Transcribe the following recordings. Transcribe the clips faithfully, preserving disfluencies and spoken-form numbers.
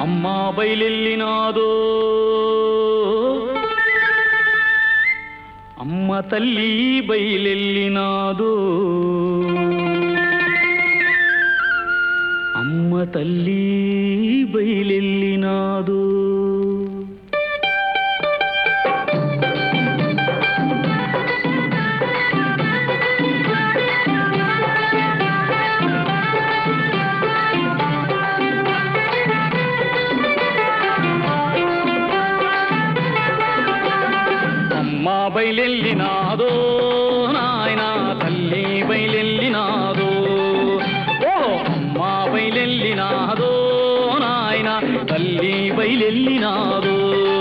అమ్మా బయలెల్లినాదో అమ్మ తల్లి బయలెల్లినాదో అమ్మ తల్లి బయలెల్లినాదో అమ్మా బయలెల్లినాదో నాయనా తల్లి బయలెల్లినాదో ఓ అమ్మా బయలెల్లినాదో నాయనా తల్లి బయలెల్లినాదో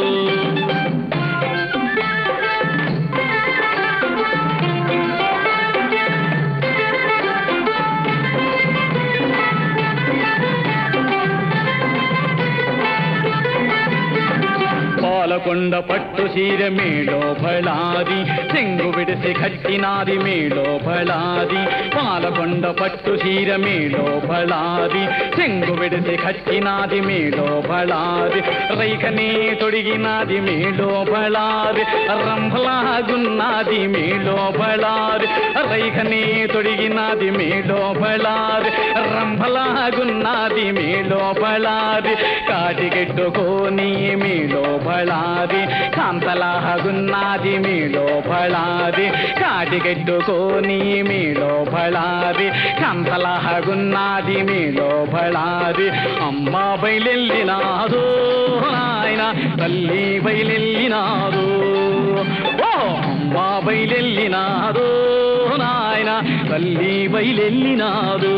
పాలకొండ పట్టు చీర మేలో ఫళాది చెంగు విడిసి కట్టినాది మేలో ఫళాది పాలకొండ పట్టు చీర మేలో ఫళాది చెంగు విడిసి కట్టినాది మేలో ఫళాది రైకనే తొడిగినాది మేలో ఫళాది రంభలాగున్నది మేలో ఫళాది రైకనే తొడిగినాది మేలో ఫళాది రంభలాగున్నది మేలో ఫళాది కాటిగెట్టుకోని మేలో ఫళాది కాంతలాగున్నది మీలో ఫళాది కాటిగెట్టుకోని మీలో ఫళాది కాంతలాగున్నది మీలో ఫళాది అమ్మ బయలెల్లినాదో నాయన తల్లి బయలెల్లినాదో ఓ అమ్మ బయలెల్లినాదో నాయన తల్లి బయలెల్లినాదో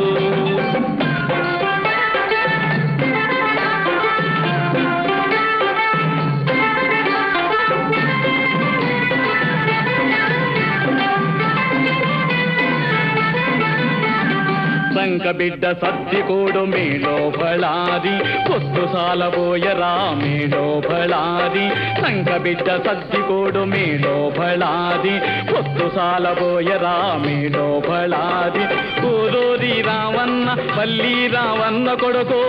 సంక బిడ్డ సద్దికోడు మేలో ఫళాది పొత్తు సాలబోయరా మేలో ఫళాది సంక బిడ్డ సద్దికోడు మేలో ఫళాది పొత్తు సాలబోయరా మేలో ఫళాది ఓదోరి రావన్న పల్లి రావన్న కొడుకో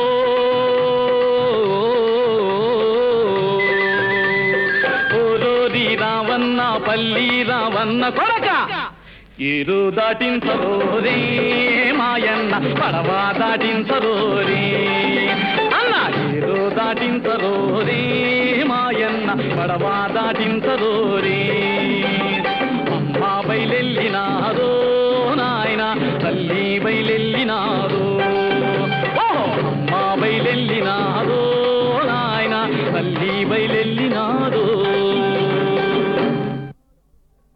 ఓదోరి రావన్న పల్లి రావన్న కొడక ఏరు దాటించరోరే మాయన్న పడవ దాటించరోరే అన్న ఏరు దాటించరోరే మాయన్న పడవ దాటించరోరే అమ్మ బయలెల్లినాదో నాయన తల్లి బయలెల్లినాదో ఓ అమ్మ బయలెల్లినాదో నాయన తల్లి బయలెల్లినాదో